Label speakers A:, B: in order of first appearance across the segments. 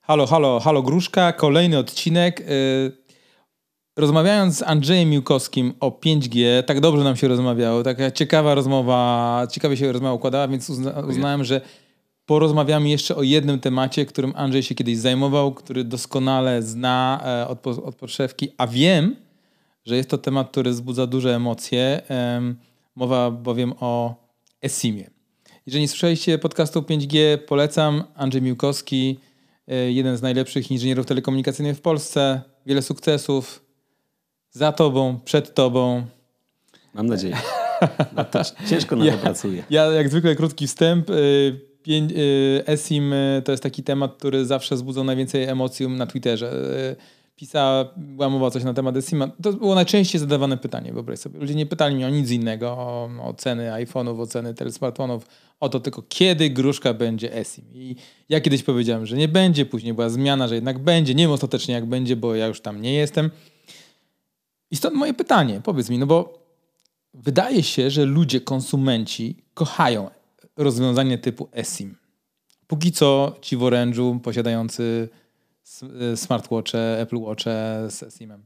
A: Halo, halo, halo Gruszka, kolejny odcinek. Rozmawiając z Andrzejem Miłkowskim o 5G, tak dobrze nam się rozmawiało, taka ciekawa rozmowa, ciekawie się rozmowa układała, więc uznałem, że porozmawiamy jeszcze o jednym temacie, którym Andrzej się kiedyś zajmował, który doskonale zna od podszewki, a wiem, że jest to temat, który wzbudza duże emocje. Mowa bowiem o eSIM-ie. Jeżeli nie słyszeliście podcastu 5G, polecam. Andrzej Miłkowski, jeden z najlepszych inżynierów telekomunikacyjnych w Polsce. Wiele sukcesów. Za tobą, przed tobą.
B: Mam nadzieję. No to ciężko na to pracuję.
A: Ja jak zwykle krótki wstęp. eSIM to jest taki temat, który zawsze wzbudzał najwięcej emocji na Twitterze. Była mowa coś na temat eSIM-a. To było najczęściej zadawane pytanie, wyobraź sobie. Ludzie nie pytali mnie o nic innego, o ceny iPhone'ów, o ceny smartfonów, o to tylko kiedy Gruszka będzie eSIM. I ja kiedyś powiedziałem, że nie będzie, później była zmiana, że jednak będzie. Nie wiem ostatecznie jak będzie, bo ja już tam nie jestem. I stąd moje pytanie, powiedz mi, no bo wydaje się, że ludzie, konsumenci kochają rozwiązanie typu eSIM. Póki co ci w orężu posiadający smartwatche, Apple Watche z eSIM-em.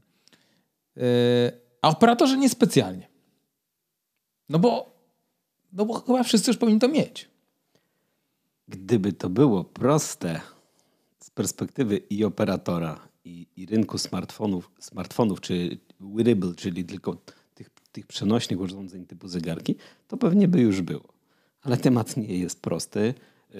A: A operatorzy niespecjalnie. No bo chyba wszyscy już powinni to mieć.
B: Gdyby to było proste z perspektywy i operatora, i rynku smartfonów czy wearable, czyli tylko tych przenośnych urządzeń typu zegarki, to pewnie by już było. Ale temat nie jest prosty.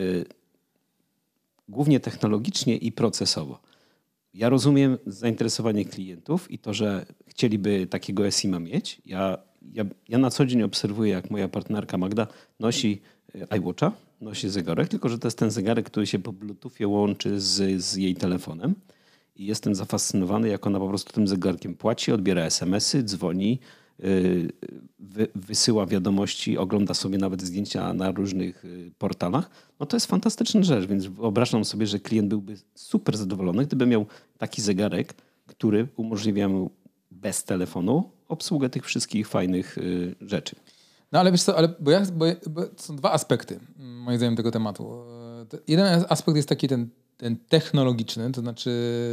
B: Głównie technologicznie i procesowo. Ja rozumiem zainteresowanie klientów i to, że chcieliby takiego eSIM-a mieć. Ja na co dzień obserwuję, jak moja partnerka Magda nosi iWatcha, nosi zegarek, tylko że to jest ten zegarek, który się po Bluetoothie łączy z jej telefonem. I jestem zafascynowany, jak ona po prostu tym zegarkiem płaci, odbiera SMS-y, dzwoni, wysyła wiadomości, ogląda sobie nawet zdjęcia na różnych portalach. No to jest fantastyczna rzecz, więc wyobrażam sobie, że klient byłby super zadowolony, gdyby miał taki zegarek, który umożliwia mu bez telefonu obsługę tych wszystkich fajnych rzeczy.
A: No ale wiesz co, bo są dwa aspekty moim zdaniem tego tematu. Jeden aspekt jest taki ten technologiczny, to znaczy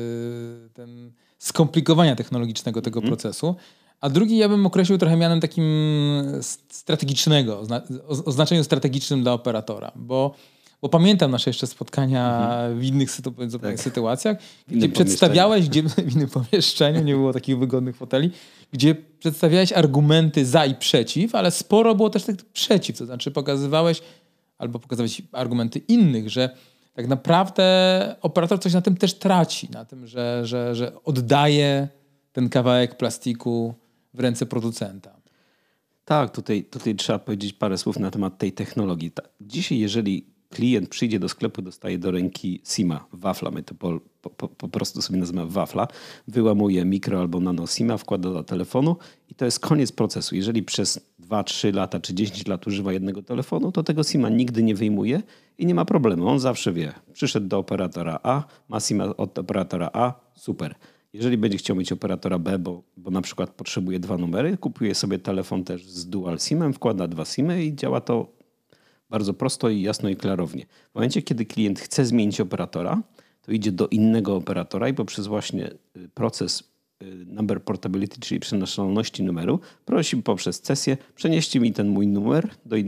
A: ten skomplikowania technologicznego tego procesu, a drugi ja bym określił trochę mianem takim strategicznego, o znaczeniu strategicznym dla operatora, bo pamiętam nasze jeszcze spotkania w innych sytuacjach, gdzie przedstawiałeś, w innym pomieszczeniu, nie było takich wygodnych foteli, gdzie przedstawiałeś argumenty za i przeciw, ale sporo było też tak przeciw, to znaczy pokazywałeś argumenty innych, że tak naprawdę operator coś na tym też traci, na tym, że oddaje ten kawałek plastiku w ręce producenta.
B: Tak, tutaj trzeba powiedzieć parę słów na temat tej technologii. Dzisiaj, jeżeli klient przyjdzie do sklepu, dostaje do ręki SIM-a, wafla, my to po prostu sobie nazywamy wafla, wyłamuje mikro albo nano SIM-a, wkłada do telefonu i to jest koniec procesu. Jeżeli przez 2, 3 lata czy 10 lat używa jednego telefonu, to tego SIM-a nigdy nie wyjmuje i nie ma problemu. On zawsze wie. Przyszedł do operatora A, ma SIM-a od operatora A, super. Jeżeli będzie chciał mieć operatora B, bo na przykład potrzebuje 2 numery, kupuje sobie telefon też z dual SIM-em, wkłada 2 SIM-y i działa to bardzo prosto i jasno i klarownie. W momencie, kiedy klient chce zmienić operatora, to idzie do innego operatora i poprzez właśnie proces number portability, czyli przenoszalności numeru, prosi poprzez cesję, przenieście mi ten mój numer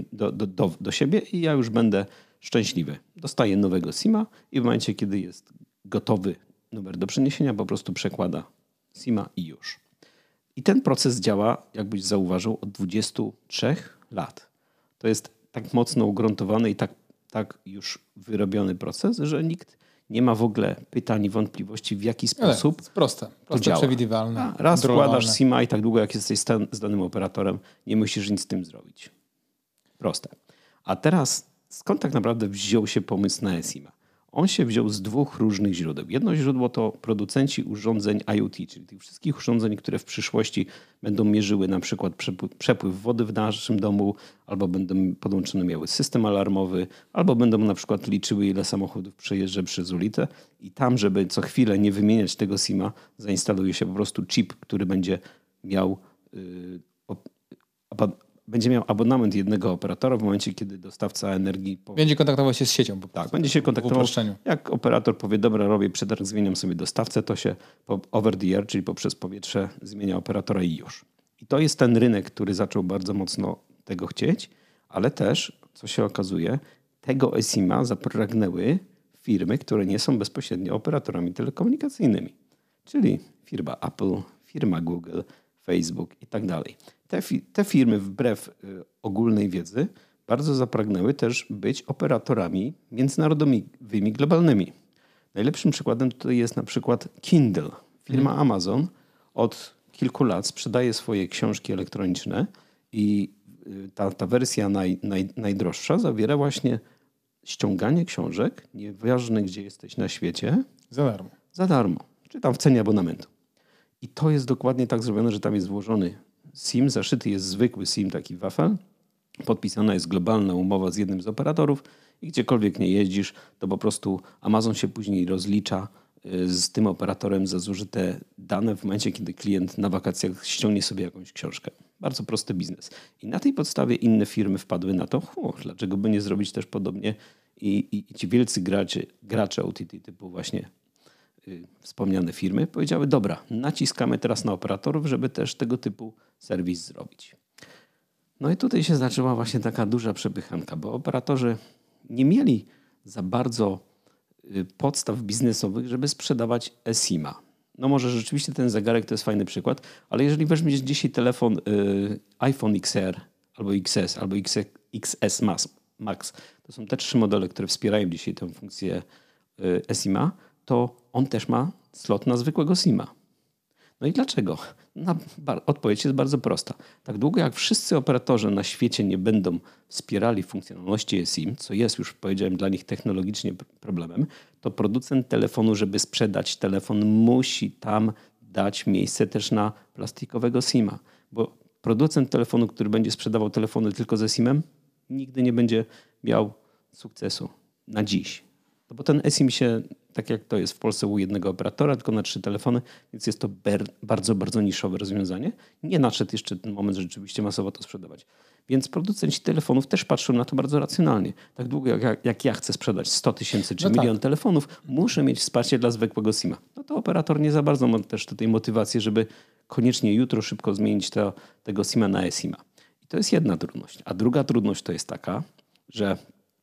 B: do siebie i ja już będę szczęśliwy. Dostaję nowego SIM-a i w momencie, kiedy jest gotowy numer do przeniesienia, po prostu przekłada SIM-a i już. I ten proces działa, jakbyś zauważył, od 23 lat. To jest tak mocno ugruntowany i tak już wyrobiony proces, że nikt nie ma w ogóle pytań i wątpliwości, w jaki sposób
A: jest proste, przewidywalne.
B: Raz wkładasz SIM-a i tak długo jak jesteś z danym operatorem, nie musisz nic z tym zrobić. Proste. A teraz skąd tak naprawdę wziął się pomysł na eSIM-a? On się wziął z 2 różnych źródeł. Jedno źródło to producenci urządzeń IoT, czyli tych wszystkich urządzeń, które w przyszłości będą mierzyły na przykład przepływ wody w naszym domu, albo będą podłączone miały system alarmowy, albo będą na przykład liczyły, ile samochodów przejeżdża przez ulicę i tam, żeby co chwilę nie wymieniać tego SIM-a, zainstaluje się po prostu chip, który będzie miał będzie miał abonament jednego operatora w momencie, kiedy dostawca energii...
A: Będzie kontaktował się z siecią.
B: Tak, będzie się kontaktował. Jak operator powie, dobra, robię przetarg, zmieniam sobie dostawcę, to się over the air, czyli poprzez powietrze zmienia operatora i już. I to jest ten rynek, który zaczął bardzo mocno tego chcieć, ale też, co się okazuje, tego eSIM-a zapragnęły firmy, które nie są bezpośrednio operatorami telekomunikacyjnymi. Czyli firma Apple, firma Google, Facebook i tak dalej. Te firmy wbrew ogólnej wiedzy bardzo zapragnęły też być operatorami międzynarodowymi, globalnymi. Najlepszym przykładem tutaj jest na przykład Kindle. Firma Amazon od kilku lat sprzedaje swoje książki elektroniczne i ta wersja najdroższa zawiera właśnie ściąganie książek, nieważne gdzie jesteś na świecie.
A: Za darmo.
B: Za darmo. Czy tam w cenie abonamentu. I to jest dokładnie tak zrobione, że tam jest włożony SIM, zaszyty jest zwykły SIM, taki wafel. Podpisana jest globalna umowa z jednym z operatorów i gdziekolwiek nie jeździsz, to po prostu Amazon się później rozlicza z tym operatorem za zużyte dane w momencie, kiedy klient na wakacjach ściągnie sobie jakąś książkę. Bardzo prosty biznes. I na tej podstawie inne firmy wpadły na to, dlaczego by nie zrobić też podobnie i ci wielcy gracze OTT typu właśnie wspomniane firmy powiedziały, dobra, naciskamy teraz na operatorów, żeby też tego typu serwis zrobić. No i tutaj się zaczęła właśnie taka duża przepychanka, bo operatorzy nie mieli za bardzo podstaw biznesowych, żeby sprzedawać eSIM-a. No może rzeczywiście ten zegarek to jest fajny przykład, ale jeżeli weźmiesz dzisiaj telefon iPhone XR albo XS albo XS Max, to są te 3 modele, które wspierają dzisiaj tę funkcję eSIM-a, to on też ma slot na zwykłego SIM-a. No i dlaczego? Odpowiedź jest bardzo prosta. Tak długo jak wszyscy operatorzy na świecie nie będą wspierali funkcjonalności eSIM, co jest już, powiedziałem, dla nich technologicznie problemem, to producent telefonu, żeby sprzedać telefon, musi tam dać miejsce też na plastikowego SIM-a. Bo producent telefonu, który będzie sprzedawał telefony tylko ze SIM-em, nigdy nie będzie miał sukcesu na dziś. No bo ten eSIM się, tak jak to jest w Polsce u jednego operatora, tylko na 3 telefony, więc jest to bardzo, bardzo niszowe rozwiązanie. Nie nadszedł jeszcze ten moment, że rzeczywiście masowo to sprzedawać. Więc producenci telefonów też patrzą na to bardzo racjonalnie. Tak długo jak ja chcę sprzedać 100 000 czy milion telefonów, muszę mieć wsparcie dla zwykłego SIM-a. No to operator nie za bardzo ma też tutaj motywację, żeby koniecznie jutro szybko zmienić tego SIM-a na eSIM-a. I to jest jedna trudność. A druga trudność to jest taka, że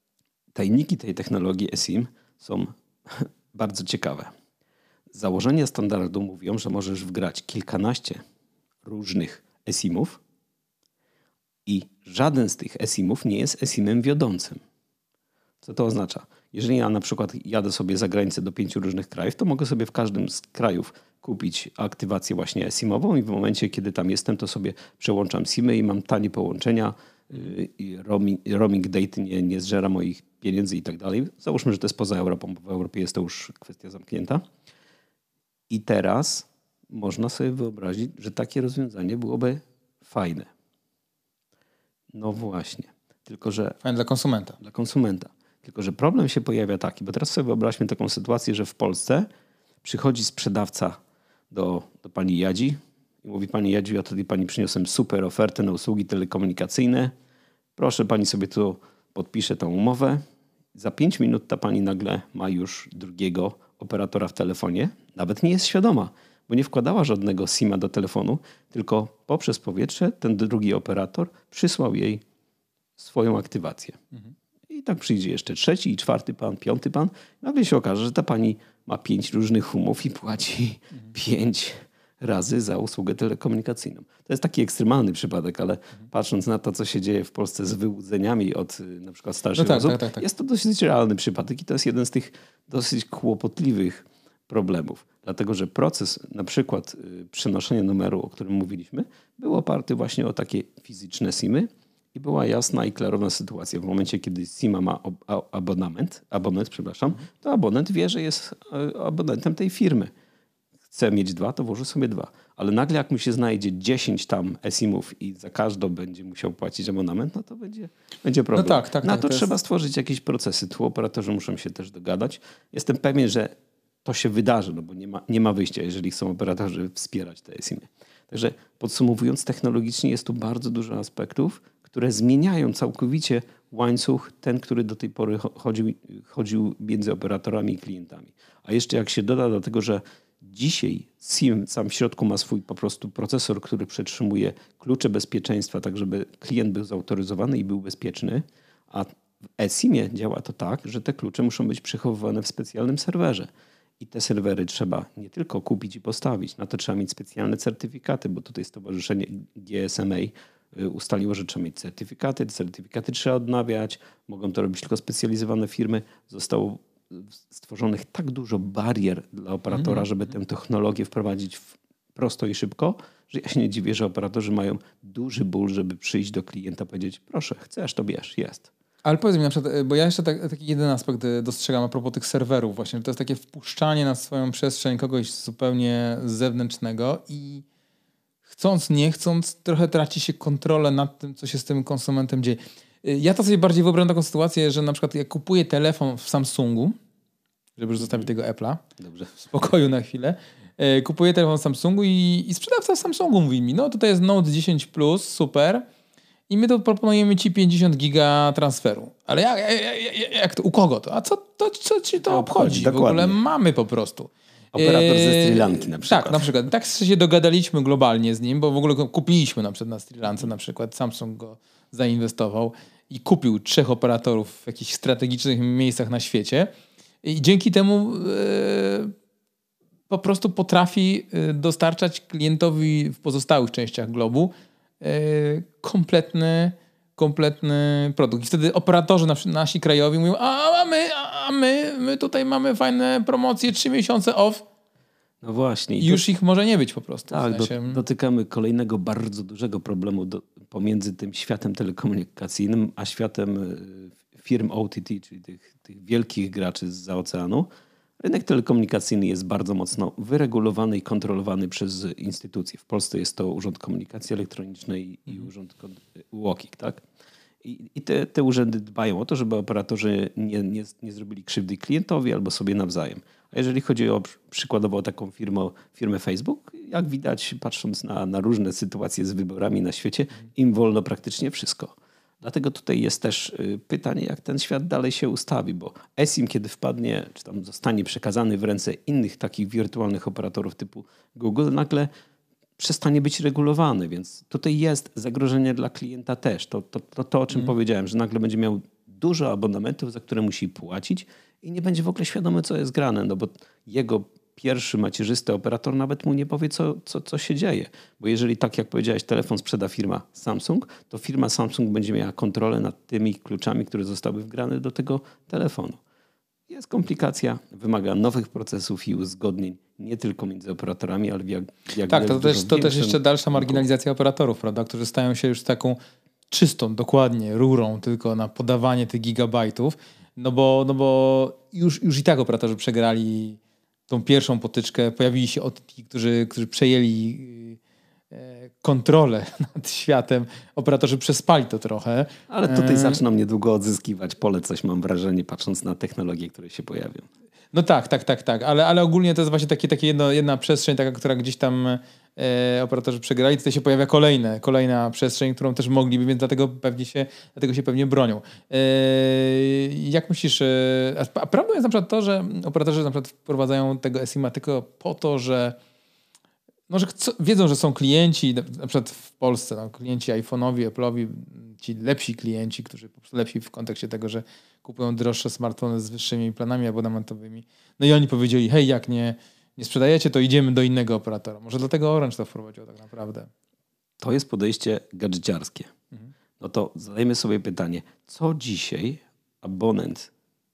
B: tajniki tej technologii eSIM są bardzo ciekawe. Założenia standardu mówią, że możesz wgrać kilkanaście różnych eSIM-ów i żaden z tych eSIM-ów nie jest eSIM-em wiodącym. Co to oznacza? Jeżeli ja na przykład jadę sobie za granicę do 5 różnych krajów, to mogę sobie w każdym z krajów kupić aktywację właśnie eSIM-ową i w momencie, kiedy tam jestem, to sobie przełączam SIM-y i mam tanie połączenia i roaming date nie zżera moich pieniędzy i tak dalej. Załóżmy, że to jest poza Europą, bo w Europie jest to już kwestia zamknięta. I teraz można sobie wyobrazić, że takie rozwiązanie byłoby fajne. No właśnie. Tylko że
A: fajne dla konsumenta.
B: Dla konsumenta. Tylko że problem się pojawia taki, bo teraz sobie wyobraźmy taką sytuację, że w Polsce przychodzi sprzedawca do pani Jadzi i mówi: pani Jadziu, ja tutaj pani przyniosłem super ofertę na usługi telekomunikacyjne. Proszę, pani sobie tu podpisze tą umowę. Za 5 minut ta pani nagle ma już drugiego operatora w telefonie. Nawet nie jest świadoma, bo nie wkładała żadnego SIM-a do telefonu, tylko poprzez powietrze ten drugi operator przysłał jej swoją aktywację. I tak przyjdzie jeszcze 3., 4. pan, 5. pan. Nagle się okaże, że ta pani ma 5 różnych umów i płaci 5 razy za usługę telekomunikacyjną. To jest taki ekstremalny przypadek, ale patrząc na to, co się dzieje w Polsce z wyłudzeniami od na przykład starszych osób, jest to dosyć realny przypadek i to jest jeden z tych dosyć kłopotliwych problemów. Dlatego, że proces na przykład przenoszenia numeru, o którym mówiliśmy, był oparty właśnie o takie fizyczne SIM-y i była jasna i klarowna sytuacja. W momencie, kiedy SIM ma abonent, to abonent wie, że jest abonentem tej firmy. Chce mieć 2, to włoży sobie 2. Ale nagle jak mu się znajdzie 10 tam eSIM-ów i za każdą będzie musiał płacić abonament, no to będzie problem.
A: No tak,
B: to trzeba stworzyć jakieś procesy. Tu operatorzy muszą się też dogadać. Jestem pewien, że to się wydarzy, no bo nie ma wyjścia, jeżeli chcą operatorzy wspierać te eSIM-y. Także podsumowując, technologicznie jest tu bardzo dużo aspektów, które zmieniają całkowicie łańcuch, ten, który do tej pory chodził między operatorami i klientami. A jeszcze jak się doda do tego, że dzisiaj SIM sam w środku ma swój po prostu procesor, który przetrzymuje klucze bezpieczeństwa, tak żeby klient był zautoryzowany i był bezpieczny, a w eSIM-ie działa to tak, że te klucze muszą być przechowywane w specjalnym serwerze. I te serwery trzeba nie tylko kupić i postawić, na to trzeba mieć specjalne certyfikaty, bo tutaj stowarzyszenie GSMA ustaliło, że trzeba mieć certyfikaty, te certyfikaty trzeba odnawiać, mogą to robić tylko specjalizowane firmy. Zostało stworzonych tak dużo barier dla operatora, żeby tę technologię wprowadzić prosto i szybko, że ja się nie dziwię, że operatorzy mają duży ból, żeby przyjść do klienta i powiedzieć, proszę, chcesz, to bierz, jest.
A: Ale powiedz mi na przykład, bo ja jeszcze taki jeden aspekt dostrzegam a propos tych serwerów właśnie, że to jest takie wpuszczanie na swoją przestrzeń kogoś zupełnie zewnętrznego i chcąc, nie chcąc, trochę traci się kontrolę nad tym, co się z tym konsumentem dzieje. Ja to sobie bardziej wyobrażam taką sytuację, że na przykład jak kupuję telefon w Samsungu, żeby już zostawić tego Apple'a w spokoju na chwilę, kupuję telefon w Samsungu i sprzedawca w Samsungu mówi mi, no tutaj jest Note 10 Plus, super, i my to proponujemy ci 50 giga transferu. Ale jak to, u kogo to? A co ci to obchodzi?
B: Dokładnie.
A: W ogóle mamy po prostu.
B: Operator ze Sri Lanki na przykład.
A: Tak, na przykład. Tak się dogadaliśmy globalnie z nim, bo w ogóle go kupiliśmy na przykład na Sri Lance, na przykład Samsung go zainwestował i kupił 3 operatorów w jakichś strategicznych miejscach na świecie i dzięki temu po prostu potrafi dostarczać klientowi w pozostałych częściach globu kompletny produkt. I wtedy operatorzy nasi krajowi mówią, a my tutaj mamy fajne promocje, 3 miesiące off.
B: No właśnie.
A: I już ich może nie być po prostu.
B: Tak, dotykamy kolejnego bardzo dużego problemu pomiędzy tym światem telekomunikacyjnym, a światem firm OTT, czyli tych wielkich graczy zza oceanu. Rynek telekomunikacyjny jest bardzo mocno wyregulowany i kontrolowany przez instytucje. W Polsce jest to Urząd Komunikacji Elektronicznej i Urząd UOKiK, tak? I te urzędy dbają o to, żeby operatorzy nie zrobili krzywdy klientowi albo sobie nawzajem. A jeżeli chodzi o przykładowo taką firmę Facebook, jak widać, patrząc na różne sytuacje z wyborami na świecie, im wolno praktycznie wszystko. Dlatego tutaj jest też pytanie, jak ten świat dalej się ustawi, bo eSIM, kiedy wpadnie, czy tam zostanie przekazany w ręce innych takich wirtualnych operatorów typu Google, nagle przestanie być regulowany, więc tutaj jest zagrożenie dla klienta też. To o czym powiedziałem, że nagle będzie miał dużo abonamentów, za które musi płacić i nie będzie w ogóle świadomy, co jest grane, no bo jego pierwszy macierzysty operator nawet mu nie powie, co się dzieje. Bo jeżeli, tak jak powiedziałeś, telefon sprzeda firma Samsung, to firma Samsung będzie miała kontrolę nad tymi kluczami, które zostały wgrane do tego telefonu. Jest komplikacja, wymaga nowych procesów i uzgodnień, nie tylko między operatorami, ale
A: tak, to też jeszcze dalsza marginalizacja operatorów, prawda, którzy stają się już taką czystą, dokładnie rurą tylko na podawanie tych gigabajtów, no bo już i tak operatorzy przegrali tą pierwszą potyczkę. Pojawili się OTT, którzy przejęli kontrolę nad światem. Operatorzy przespali to trochę.
B: Ale tutaj zaczną niedługo odzyskiwać pole, coś mam wrażenie, patrząc na technologie, które się pojawią.
A: No tak. Ale ogólnie to jest właśnie jedna przestrzeń, taka, która gdzieś tam operatorzy przegrali. Tutaj się pojawia kolejna przestrzeń, którą też mogliby, więc dlatego się pewnie bronią. Jak myślisz, a prawdą jest na przykład to, że operatorzy na przykład wprowadzają tego eSIM-a tylko po to, że wiedzą, że są klienci, na przykład w Polsce, klienci iPhone'owi, Apple'owi, ci lepsi klienci, którzy po prostu lepsi w kontekście tego, że kupują droższe smartfony z wyższymi planami abonamentowymi. No i oni powiedzieli, hej, jak nie sprzedajecie, to idziemy do innego operatora. Może dlatego Orange to wprowadził tak naprawdę.
B: To jest podejście gadżeciarskie. No to zadajmy sobie pytanie, co dzisiaj abonent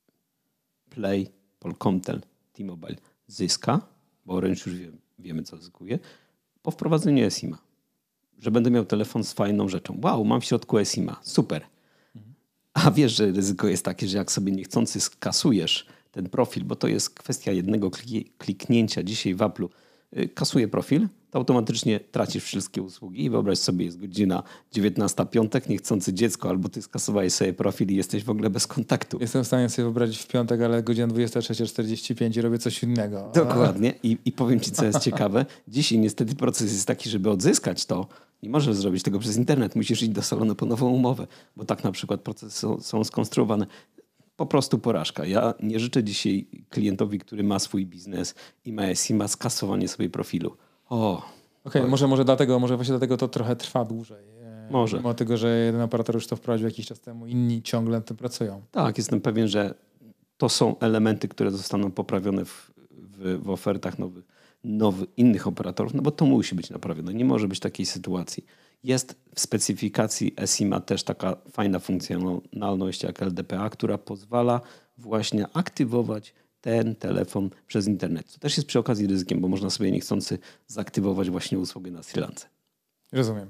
B: Play, Polkomtel, T-Mobile zyska, bo Orange już wiemy, co zyskuje, po wprowadzeniu eSIM-a. Że będę miał telefon z fajną rzeczą. Wow, mam w środku eSIM-a. Super. A wiesz, że ryzyko jest takie, że jak sobie niechcący skasujesz ten profil, bo to jest kwestia jednego kliknięcia dzisiaj w Apple'u, kasuje profil, to automatycznie tracisz wszystkie usługi i wyobraź sobie, jest godzina 19 piątek, niechcący dziecko, albo ty skasowałeś sobie profil i jesteś w ogóle bez kontaktu.
A: Jestem w stanie sobie wyobrazić w piątek, ale godzina 23:45 i robię coś innego.
B: Dokładnie. I powiem ci, co jest ciekawe. Dzisiaj niestety proces jest taki, żeby odzyskać to, nie możesz zrobić tego przez internet. Musisz iść do salonu po nową umowę, bo tak na przykład procesy są skonstruowane. Po prostu porażka. Ja nie życzę dzisiaj klientowi, który ma swój biznes i ma SIM-a, skasowanie sobie profilu.
A: Może właśnie dlatego to trochę trwa dłużej.
B: Może.
A: Mimo tego, że jeden operator już to wprowadził jakiś czas temu, inni ciągle nad tym pracują.
B: Tak, jestem pewien, że to są elementy, które zostaną poprawione w ofertach innych operatorów, no bo to musi być naprawione. Nie może być takiej sytuacji. Jest w specyfikacji eSIM-a też taka fajna funkcjonalność jak LDPA, która pozwala właśnie aktywować ten telefon przez internet. Co też jest przy okazji ryzykiem, bo można sobie niechcący zaktywować właśnie usługę na Sri Lance.
A: Rozumiem.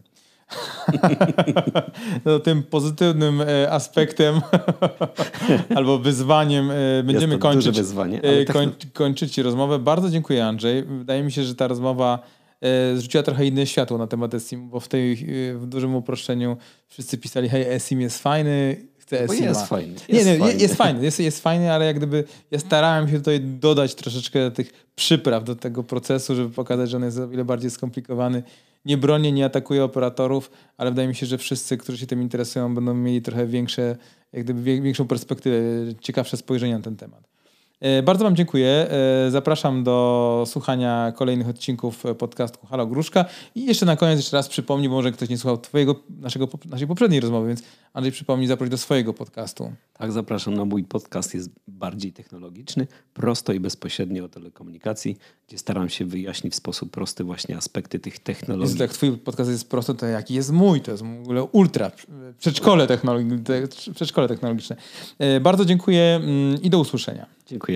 A: No, tym pozytywnym aspektem albo wyzwaniem będziemy kończyć rozmowę. Bardzo dziękuję, Andrzej. Wydaje mi się, że ta rozmowa zrzuciła trochę inne światło na temat eSIM, bo w dużym uproszczeniu wszyscy pisali, hej, eSIM jest fajny, chcę eSIM-a. Jest fajny, ale jak gdyby ja starałem się tutaj dodać troszeczkę tych przypraw do tego procesu, żeby pokazać, że on jest o wiele bardziej skomplikowany. Nie bronię, nie atakuję operatorów, ale wydaje mi się, że wszyscy, którzy się tym interesują, będą mieli trochę większą perspektywę, ciekawsze spojrzenie na ten temat. Bardzo wam dziękuję. Zapraszam do słuchania kolejnych odcinków podcastu Halo Gruszka. I jeszcze na koniec raz przypomnij, bo może ktoś nie słuchał naszej poprzedniej rozmowy, więc Andrzej, przypomnij, zaproś do swojego podcastu.
B: Tak, zapraszam na mój podcast. Jest bardziej technologiczny, prosto i bezpośrednio o telekomunikacji, gdzie staram się wyjaśnić w sposób prosty właśnie aspekty tych technologii.
A: Jezu, jak twój podcast jest prosty, to jaki jest mój? To jest w ogóle ultra. Przedszkole technologiczne. Bardzo dziękuję i do usłyszenia.
B: Dziękuję.